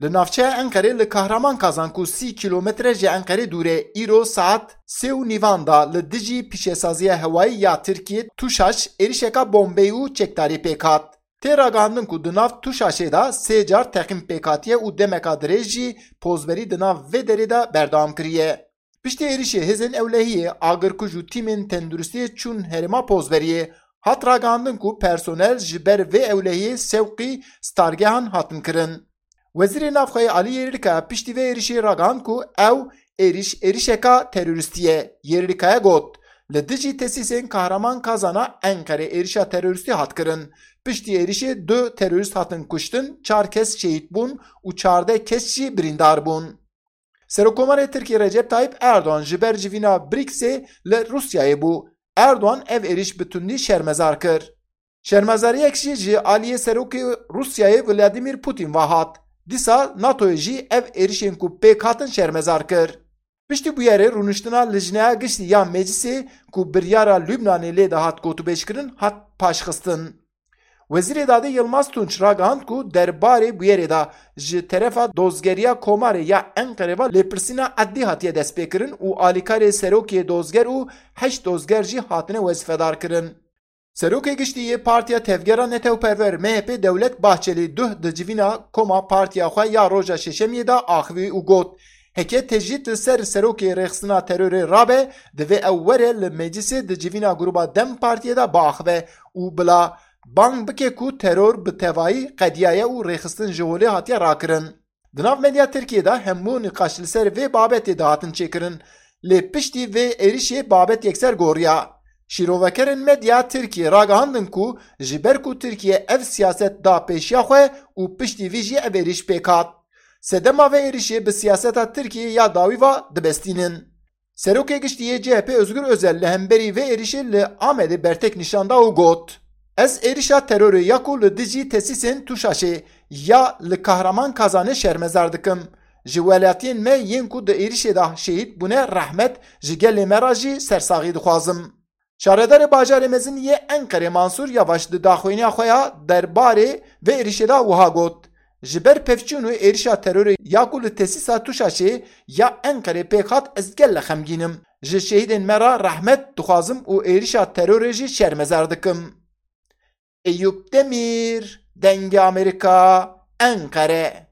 Li navçeya Enqerê li Kahramankasan ku 30 kilometre ji Enqerê dûr e îro saet 3:30 da li dijî pîşesaziya hewayî ya Tirkiye Tuşaş êrişeka bombeyî û çekdarî pêk hat. Tê ragihandin ku di nav Tuşaşê da 3 car teqîn pêk hatiye û demeka dirêj jî pozberî di nav vê derê de berdewam kiriye. Piştî êrişê hêzên ewlehiyê agirkuj û tîmên tenduristiyê çûn herêma pozberiyê. Hat ragihandin ku personel ji ber vê ewlehiyê sewqî stargehan hatin kirin. Wezîrê Navxweyê Alî Yerîlika piştî vê êrişê ragihand ku ew êrişeka terorîstî ye. Yerîlikaya got, li dijî tesîsên Kahramankasan'a Enqerê êrişa terorîstî hat kirin. Piştî êrişê 2 terorîst hatin kuştin, 4 kes şehîd bûn û 14 kes jî birîndar bûn. Serokkomarê Tirkiye Recep Tayyip Erdoğan ji ber civîna BRICSê li Rusyayê bû. Erdoğan ev êriş bi tundî şermezar kir. Şermezariyek jî ji aliyê Serokê Rusyayê Vladimir Putin ve hat. Dîsa NATO'ya jî ev êrişên ku pêk hatin şermezar kir. Piştî bûyerê rûniştina Lijneya Giştî ya Meclisê ku biryara Lübnanê lê de hat gotûbêjkirin hat paşxistin. Wezîrê Dadê Yılmaz Tunç ragihand ku derbarê bûyerê da ji terefa dozgeriya Komarê ya Enqerê ve lêpirsîna eddî hatiye destpêkirin û alîkarê Serokê dozger û 8 dozger jî hatine wezîfedar kirin. Serokê Giştî Partiya Tevgera Netewperver MHP Dewlet Bahçeli duh di civîna koma partiya xwe ya roja şeşemiyê da axivî û got heke tecît li ser Serokê rêxistina terorê rabe divê ew were li meclisê di civîna gruba Dem Partiyê da biaxive û bila bang bike ku teror bi tevayî qediyaye û rêxistin ji holê hatiye rakirin. Di nav medya Tirkiyeyê de hemû nîqaş li ser vê babetê de hatin çêkirin. Lê piştî vê êrişê babet yekser goriya. Şîrovekerên medya Tirkiye ragihandin ku ji ber ku Tirkiye ev siyaset da pêşiya xwe û piştî vî jî ev êriş pêk hat. Sedema vê êrişê bi siyaseta Tirkiye ya dawî ve dibestînin. Serokê Giştî CHP Özgür Özel li hemberî vê êrişê li Amedê bertek nîşanda û got. Ez êrişa terorê ya ku li dijî tesîsên Tuşaşê ya li Kahramankasanê şermezar dikim. Ji welatiyên me yên ku di êrişê da şehîd bûne rehmet ji gelê me ra jî sersaxî dixwazim. Şaredarê bajarê Meziniyê Enqerê Mansur Yavaş di daxuyîniya xwe ya derbarê vê êrişê da wiha got. Ji ber pevçûn û êrişa terorê ya ku li tesîsa Tuşaşê ya Enqerê pêk hat ez gelle xemgînim. Ji şehîdên me ra rehmet dixwazim û êrişa terorê jî şermezar dikim. Eyüp Demir, Dengê Amerîka, Enqere.